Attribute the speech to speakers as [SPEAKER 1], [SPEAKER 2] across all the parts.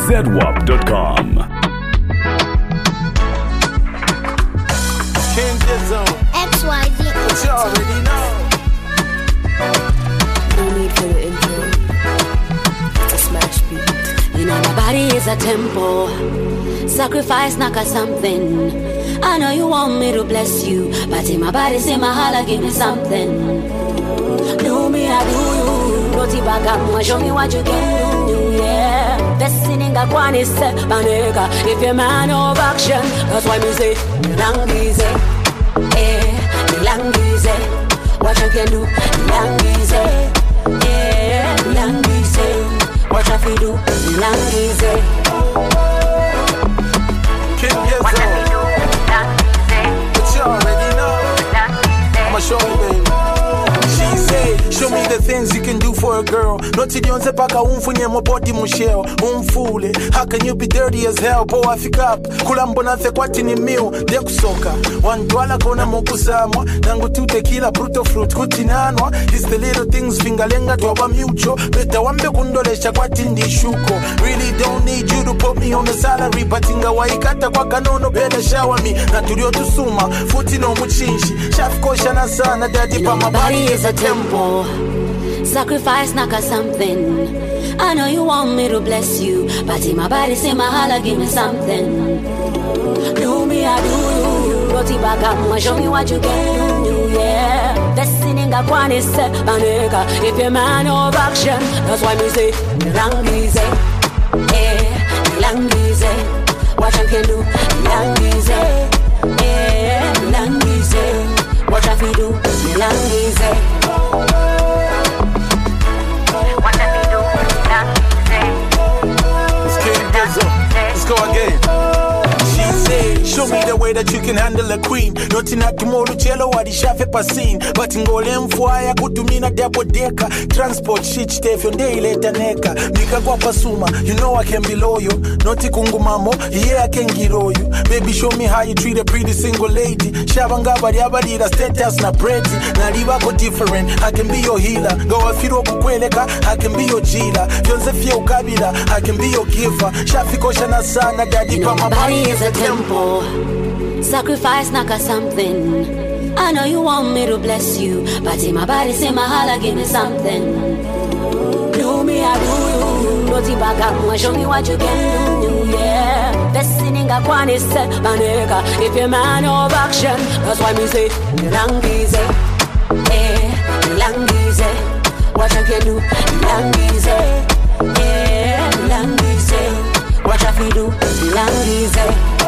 [SPEAKER 1] ZWAP.com.
[SPEAKER 2] XYZ.
[SPEAKER 3] But you already know.
[SPEAKER 4] No need for the intro. It's a smash beat. You know my body is a temple. Sacrifice naka something. I know you want me to bless you, but in my body say my holla give me something. Do me I do you. Roti baka show me what you can do. Yeah. Destiny nga kwani se manega. If you're man of action, that's why me say Langize. Langize, what you can do, Langize, Langize, what you do, Langize.
[SPEAKER 3] What you already know. I'ma show you, baby. She said, show me the things you can do for a girl. Noti dionze paka umfunye mobodi musheo. Umfule, how can you be dirty as hell? Po afika up, kulambo na thekwati ni mil. De kusoka, wandwala kona mokusamwa. Nangu tu tequila, bruto fruit, kutinanwa. It's the little things, fingalenga tuwa mucho. Beta wambe kundolesha kwa tindi shuko. Really don't need you to put me on the salary. Batinga waikata kwa kanono, better shower me. Naturio tusuma, futi no muchinshi. Chef kosha na sana, daddy pa my body is a temple.
[SPEAKER 4] Sacrifice naka something. I know you want me to bless you, but in my body say my holla give me something. Do me I do you. Roti baka show me what you can do. Yeah. Destiny nga kwani se manega. If you're man of action, that's why me say Langize. Langize, what you can do, Langize. Langize, what you do, Langize.
[SPEAKER 3] Let's go again. She said, show me the way that you can handle a queen. Nothing at tomorrow, cello, what is shafe passing. But in golem fire, kutumina double decker. Transport shit, stay from day later neka. Mika kwa pasuma, you know I can be loyal. Noti kungumamo, yeah I can get all you. Baby, show me how you treat a pretty single lady. Shabanga bari abari da status na pretty. Na riba go different, I can be your healer. Go afiro kukweleka, I can be your jila. Yonze fia ukabila, I can be your giver. Shafiko shana sana, daddy pa my
[SPEAKER 4] body is a temple. Sacrifice naka something. I know you want me to bless you, but in my body say my holla give me something. Do me I do you. Roti baka show me what you can do. Yeah. Destiny nga kwani se manega. If you're man of action, that's why me say Langize. Langize, what you can do, Langize. Langize, what you do, Langize.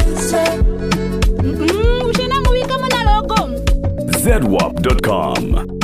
[SPEAKER 1] ZWAP.com.